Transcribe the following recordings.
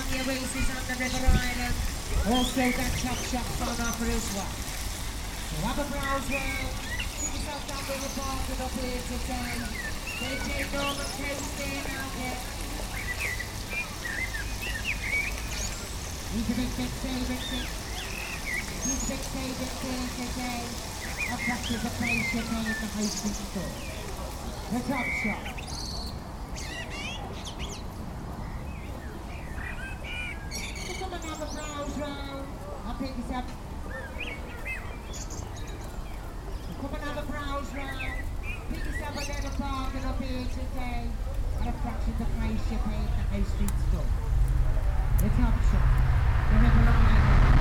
on the Oasis on the River Island. Also got Chop Shops on offer as well. So have a browse round. Get yourself down to the park and up here today. DJ Norman Coasting out here. He's a big favourite thing. He's a big favourite thing today. I'll practice a place you in the hosting store. The Chop Shop. So come and have a browse round. I'll pick this up. So come and have a browse round. Pick yourself a little bargain up here today. And a fraction of the price you pay in the high street store. The Chop Shop. The River Island.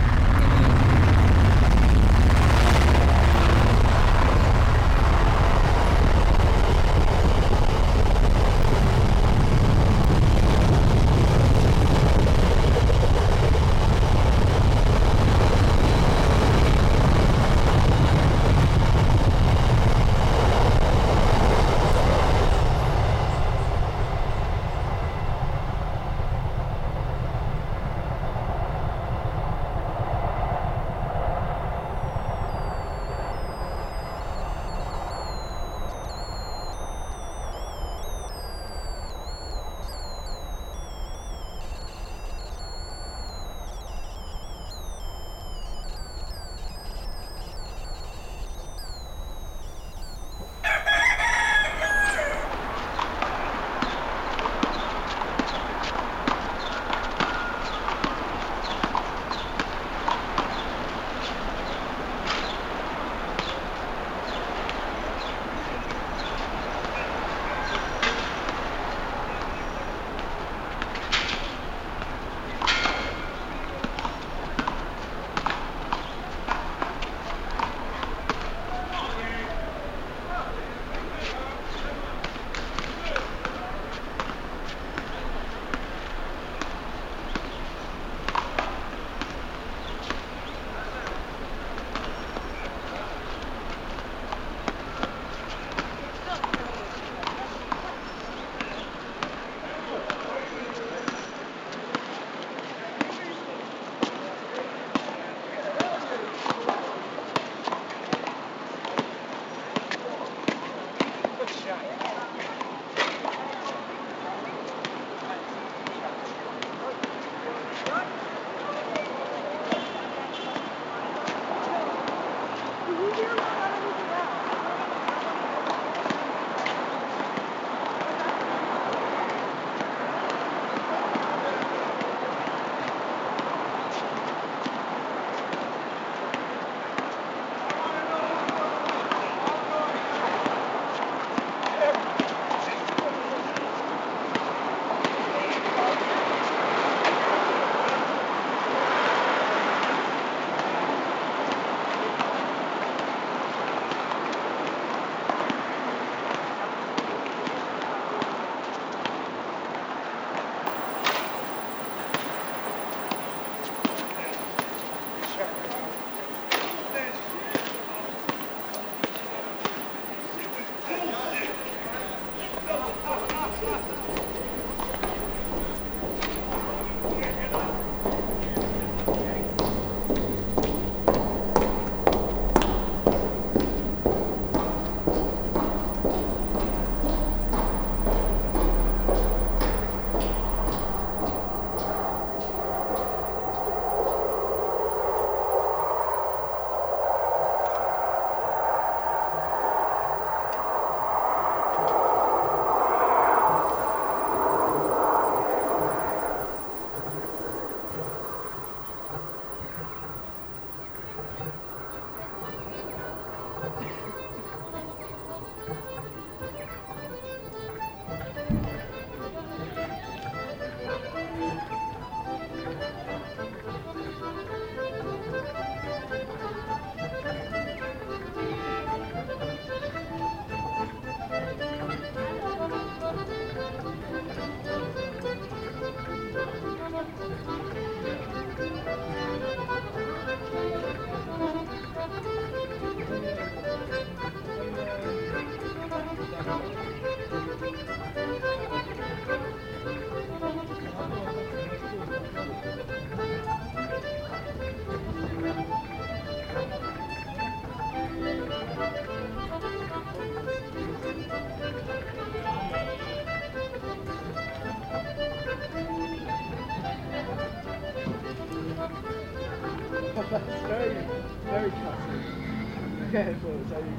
That's very, very classy. Yeah, so it's how you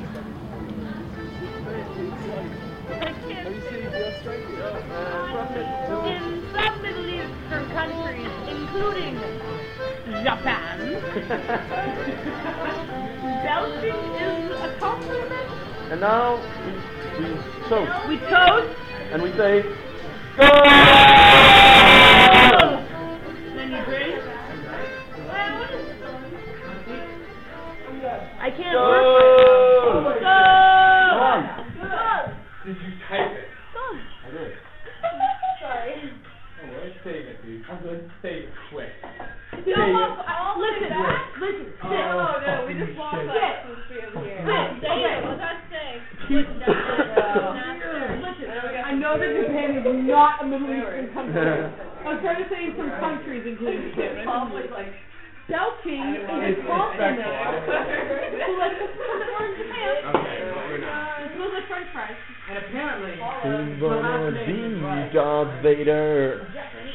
have you seen the Australia? In some Middle Eastern countries, including Japan, belching is a compliment. And now we toast. We toast. And we say, go! Then you drink. I can't Go! work. Go! Come on. Did you type it? Go! I did. Sorry. Oh, let's save it, dude. I'm going to save it quick. Listen, sit. Oh, no, we just walked like since we were here. Sit. Okay, what's that say? Listen, I know that Japan is not a Middle Eastern country. I was trying to say some countries, including Japan. Probably like. Belching is a compliment. So like, we're in Japan. Okay, well, we're not. It smells like French fries. And apparently, Who's gonna be Darth Vader?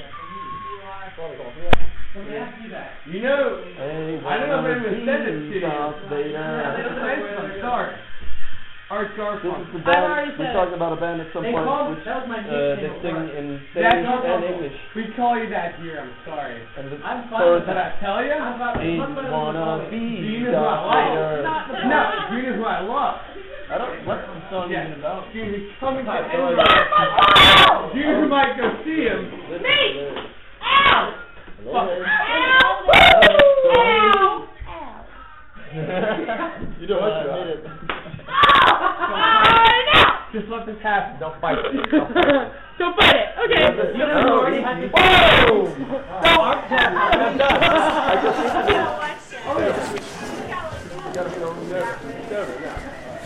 let me ask you that. You know, Hey, I don't know if anyone said this to you. Darth Vader. I'm sorry. Art This Garfunkel. is the I've band. already We said talked about a band at some They point called, which that was my they nickname. sing in That's Spanish and Garfunkel. English. We call you that here, I'm sorry. And the I'm fine chorus with Did that. I tell you? I'm about is much better than wanna Macaulay. be Gene is Darth what I like. Vader. Not the No, Green is what I love. I don't. What's the song Yeah. even about? Gene is coming to Oh, Ow! Gene who might go see him. Me! Ow! Hello. Ow! You know what? I hit it. Just let this happen. Don't fight it. Don't fight it. Okay. You know, you already had to. Whoa! I'm done. I just hit it. Oh, You gotta be over there. Yeah.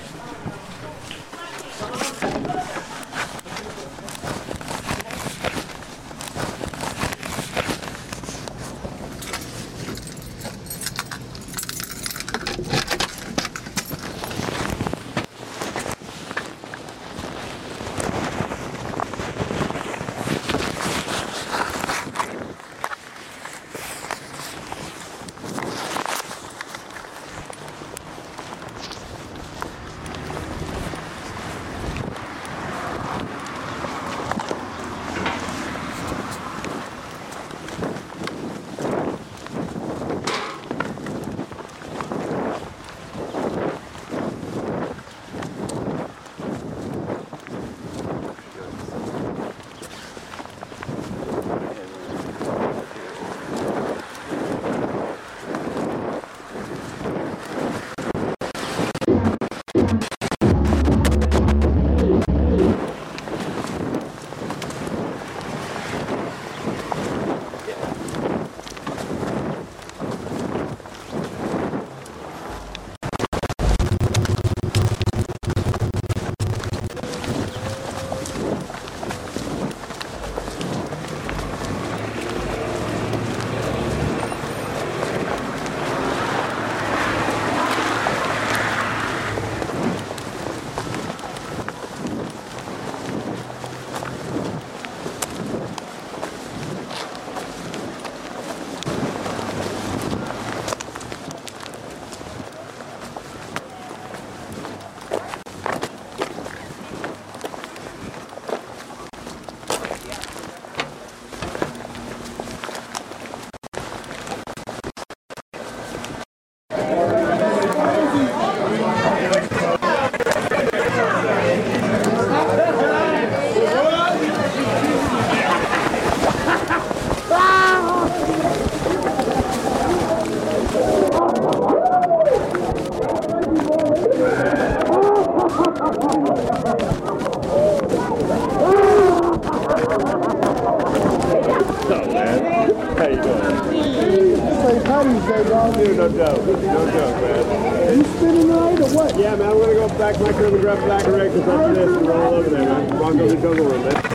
Dude, no joke. No joke, man. You spinning right or what? Yeah, man, I'm gonna go back to my crib and grab a Black Erectus after this and roll over there, man. Broncos and Jungle Room, man.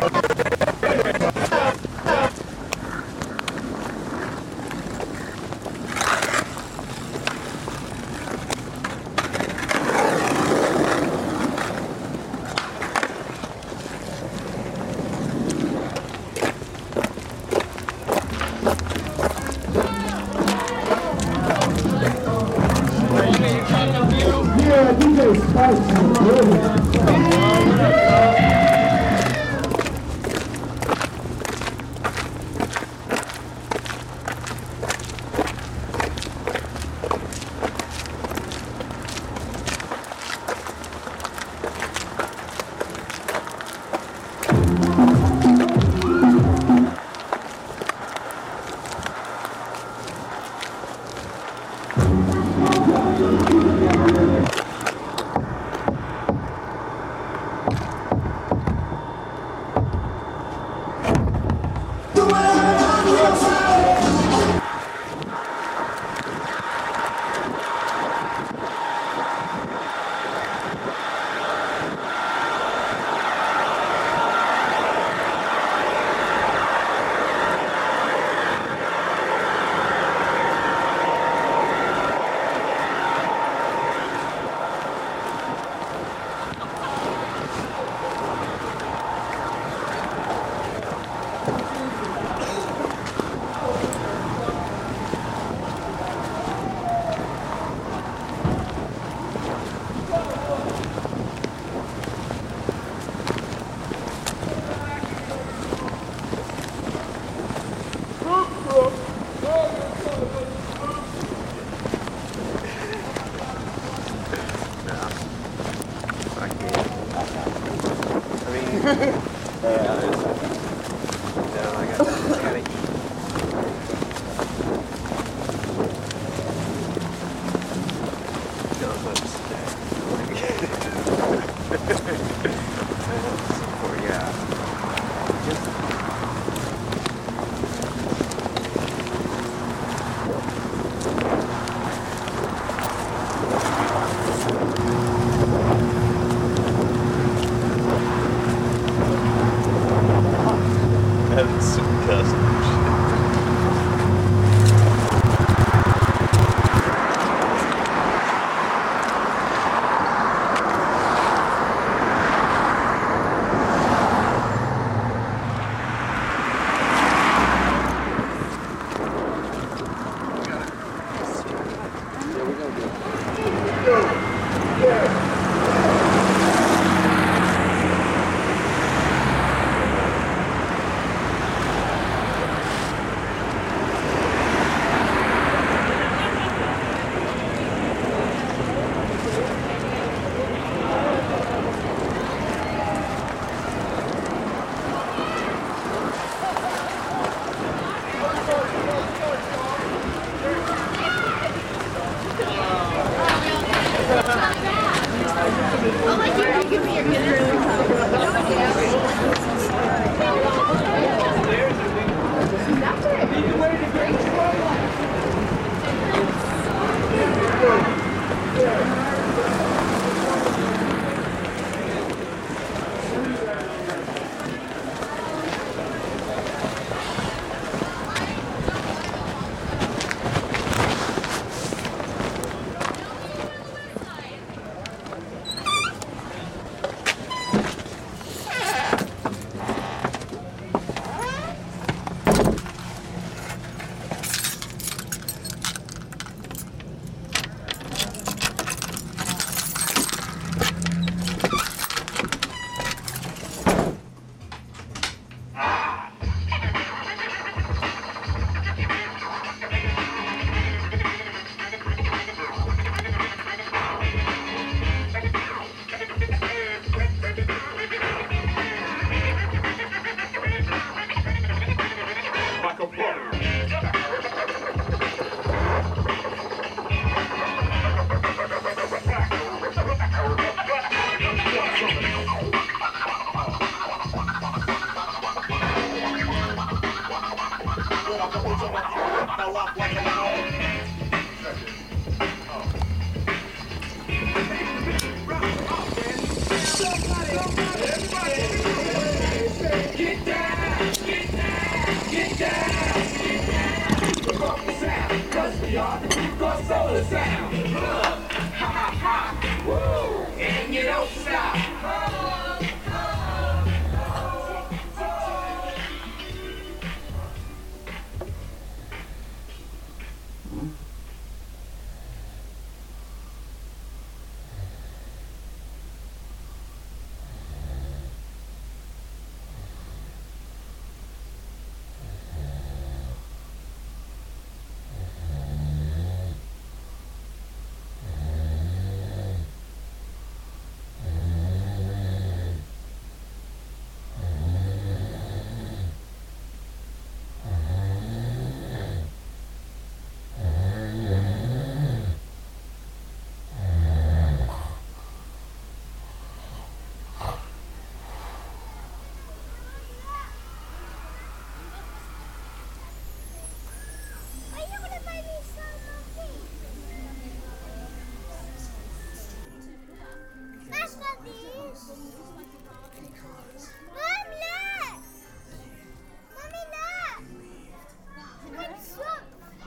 Mom, look! Mommy, look! What's up?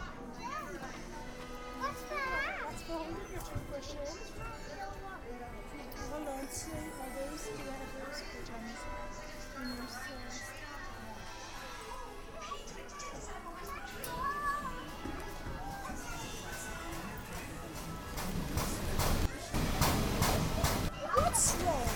What's that? That's for holding your toothbrushes. Hold on, so are those, do you have those pajamas in your stairs? What's wrong?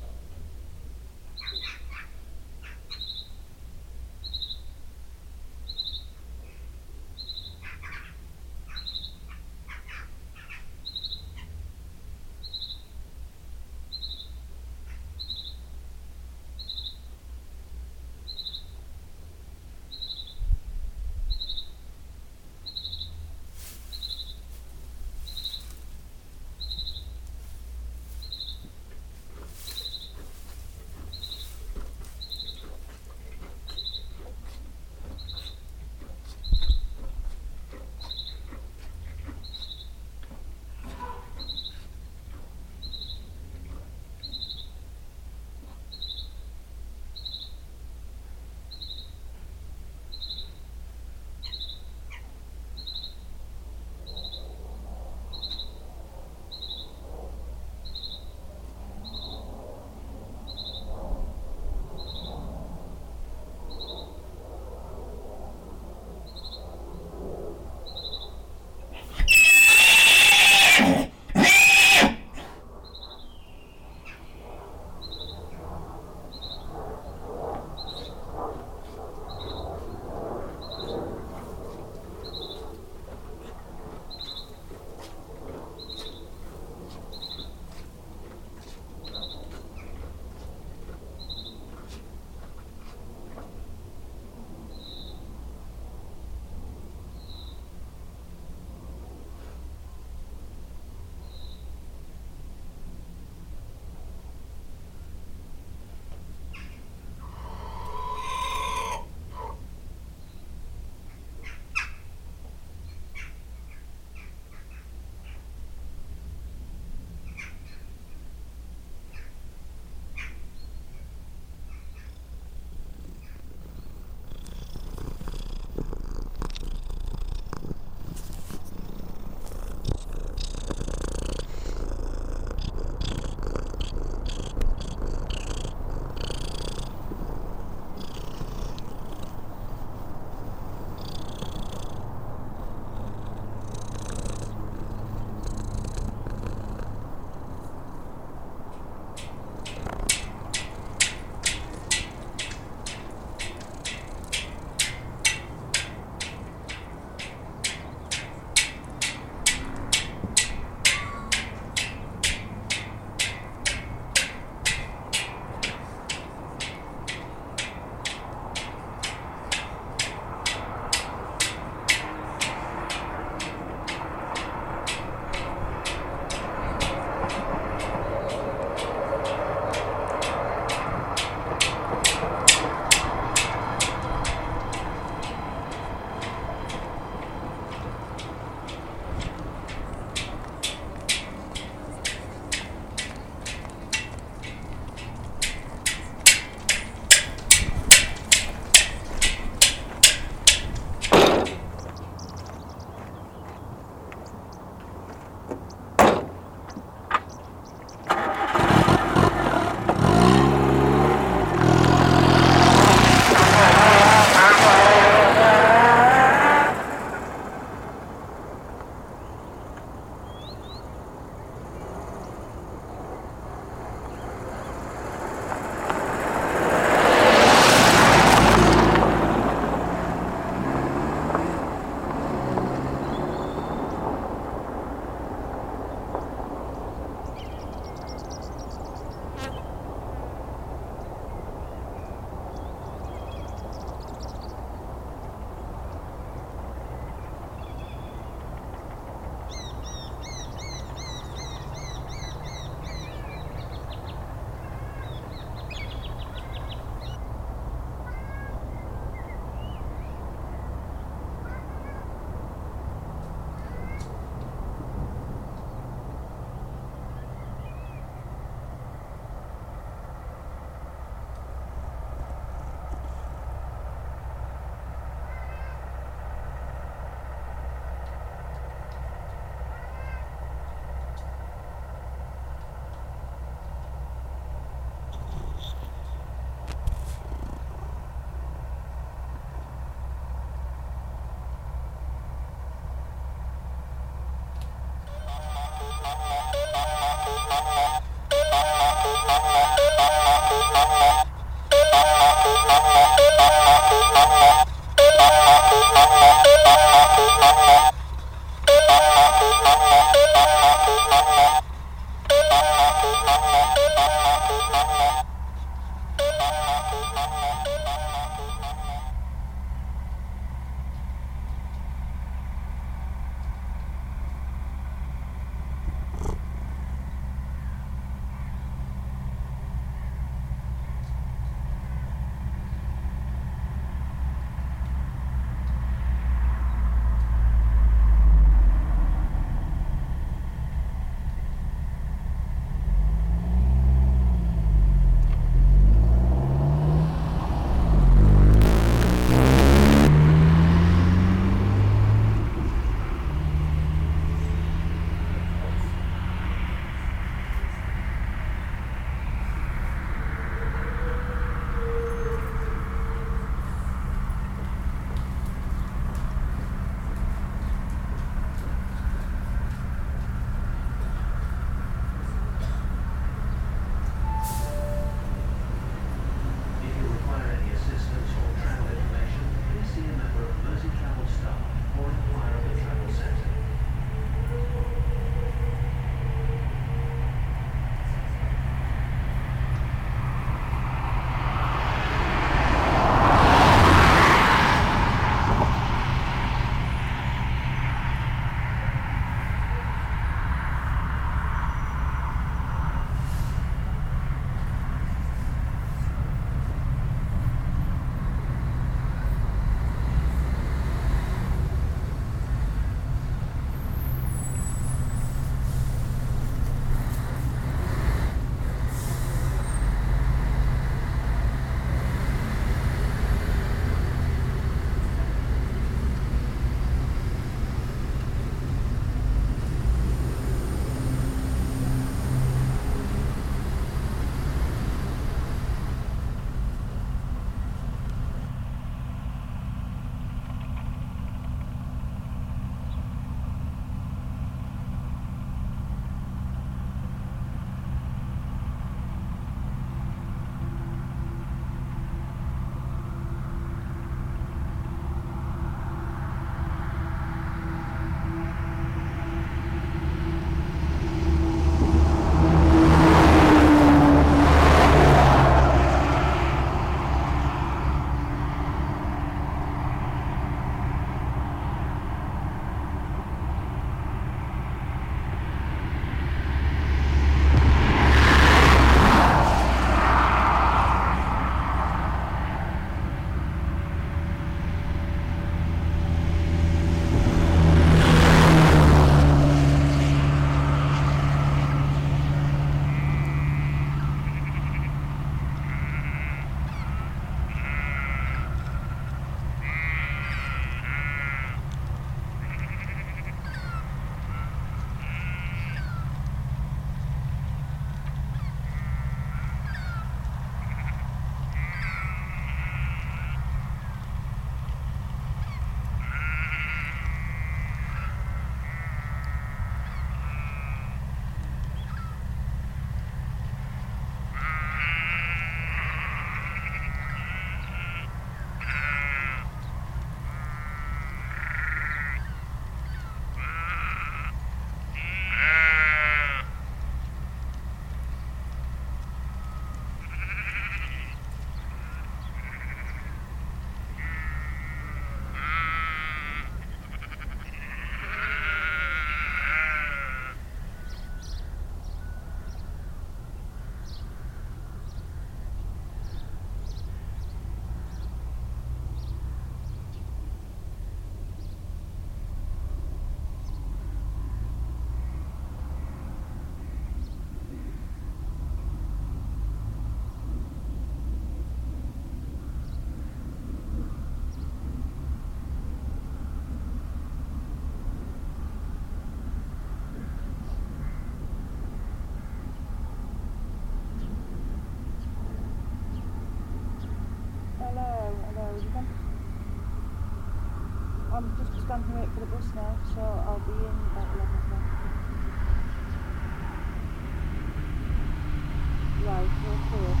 I'm just standing waiting for the bus now, so I'll be in about 11 o'clock. Right, okay.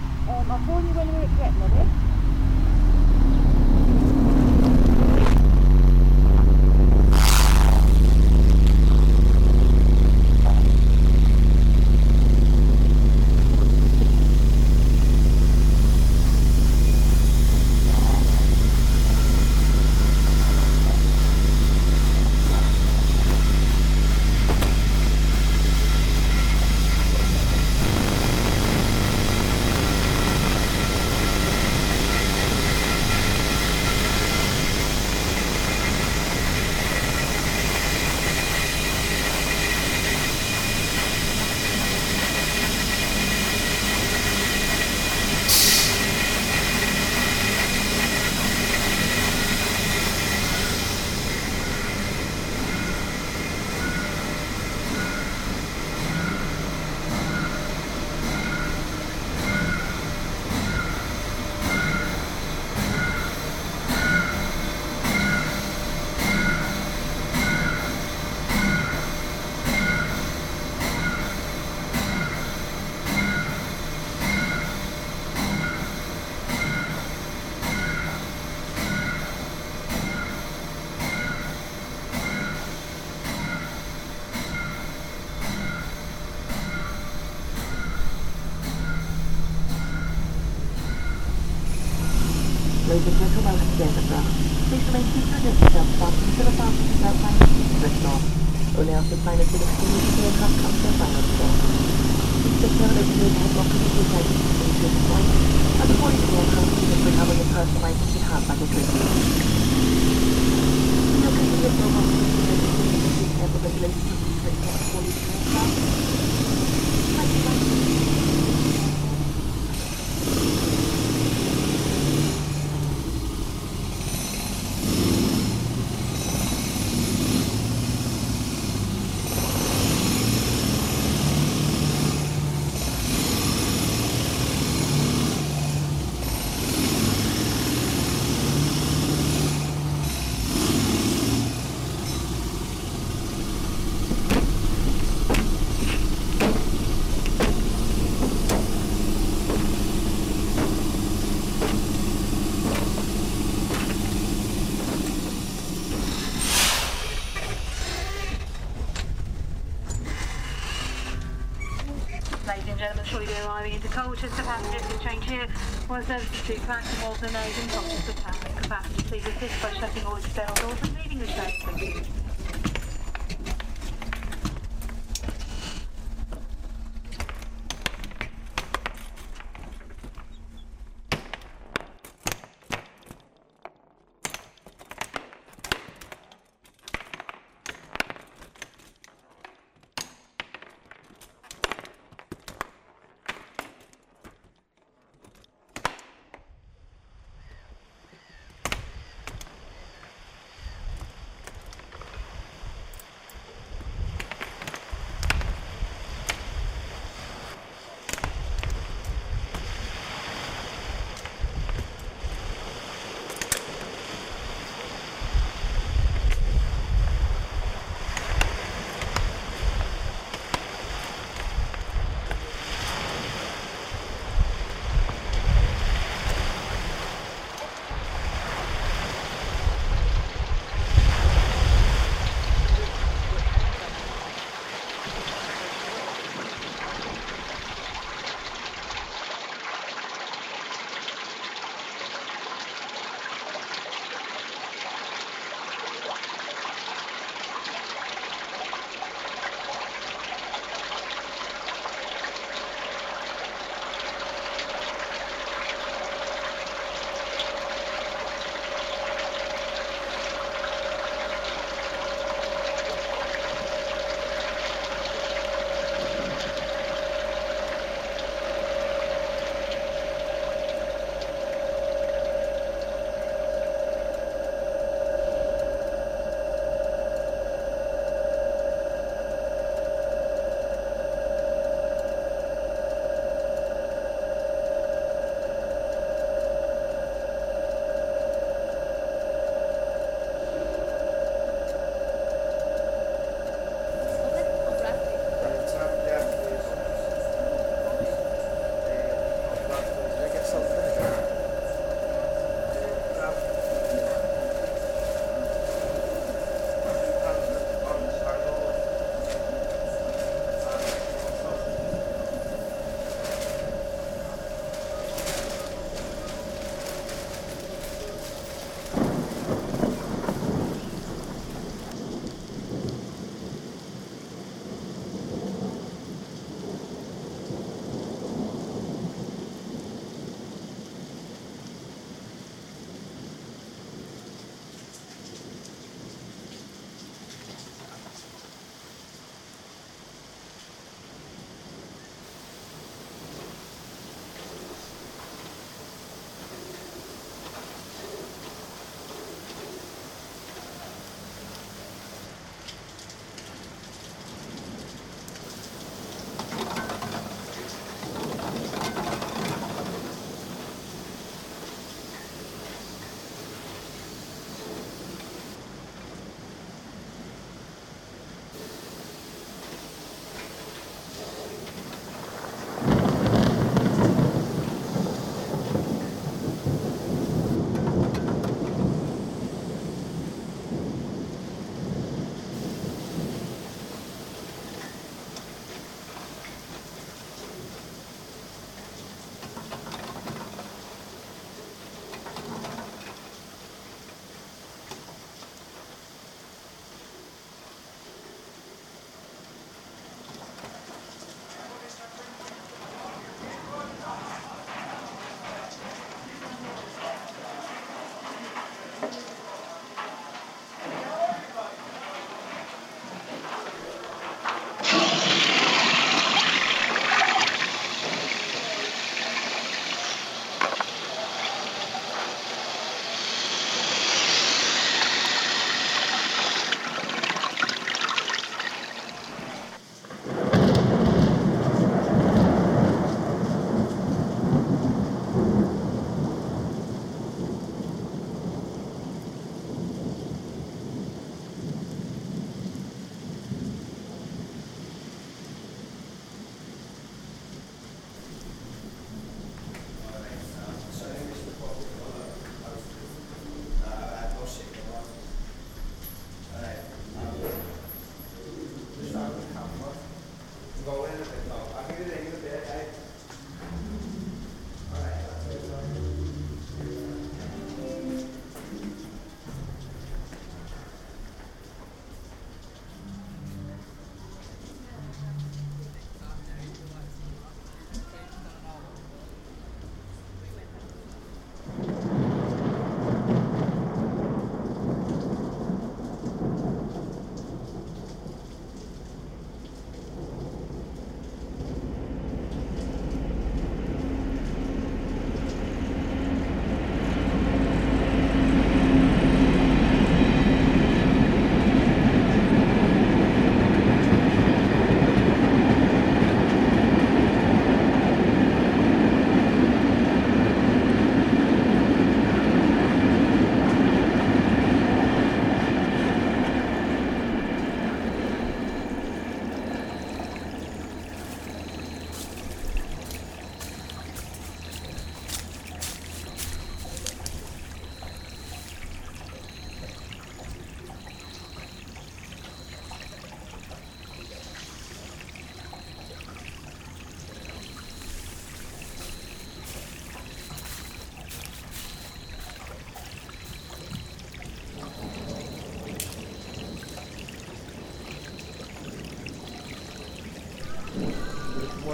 I'll phone you when we're at Gretna, eh? Ladies and gentlemen, welcome to Edinburgh. Please remain seated and yourself fastened to the fastened outside the seat Bristol. Only after signers will exchange the aircraft comes to a final stop. Please take care of the headlock and the items to this point, and before you the aircraft, please bring over your personal items and hand baggage with you. You'll continue your mobile phone to the airport regulations of the aircraft before you the aircraft. Thank you very much. Ladies and gentlemen, shortly be arriving into Colchester. Passengers can change here. One services to Clacton, Walton, Avon, Colchester Town. Passengers please assist by shutting all external doors and leaving the train. Thank you.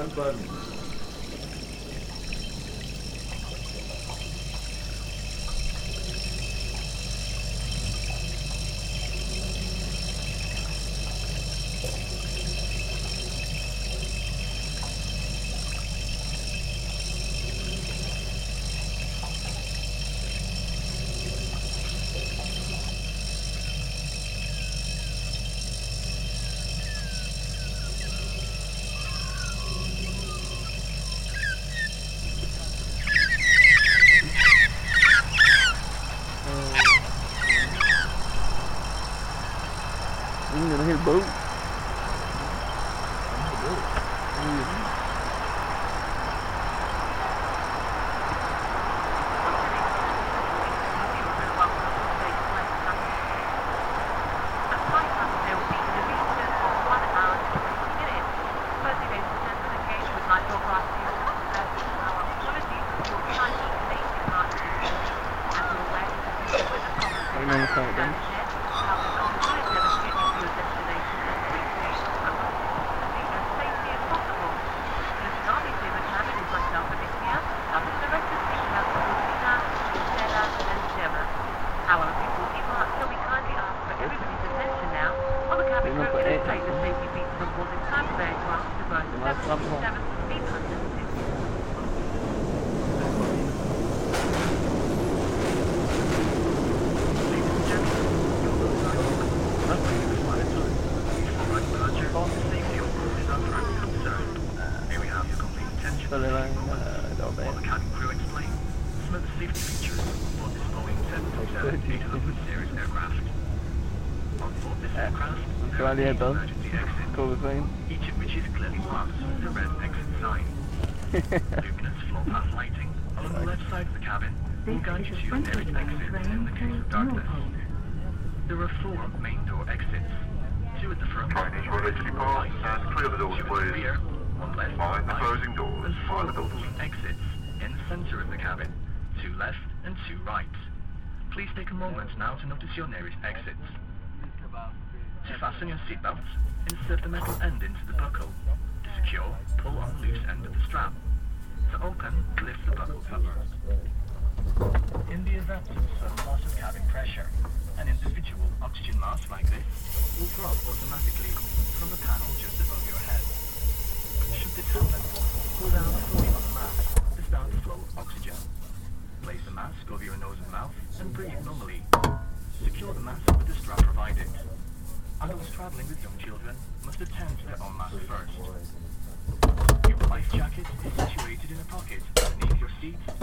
Front button. You're gonna hit a boat. Each of which is clearly marked with a red exit sign. Luminous floor path lighting along the left side of the cabin will guide you to your nearest exit in the case of darkness. There are 4 main door exits. 2 at the front, 2 at the right, 2 at the rear, 1 left, 1 right, and 4 little exits in the center of the cabin, 2 left and 2 right. Please take a moment now to notice your nearest exits. To fasten your seatbelt, insert the metal end into the buckle. To secure, pull on the loose end of the strap. To open, lift the buckle cover. In the event of loss of cabin pressure, an individual oxygen mask like this will drop automatically from the panel just above your head. Should this happen, pull down fully on the mask to start the flow of oxygen. Place the mask over your nose and mouth and breathe normally. Secure the mask with the strap provided. Adults traveling with young children must attend to their own mask first. Your life jacket is situated in a pocket beneath your seat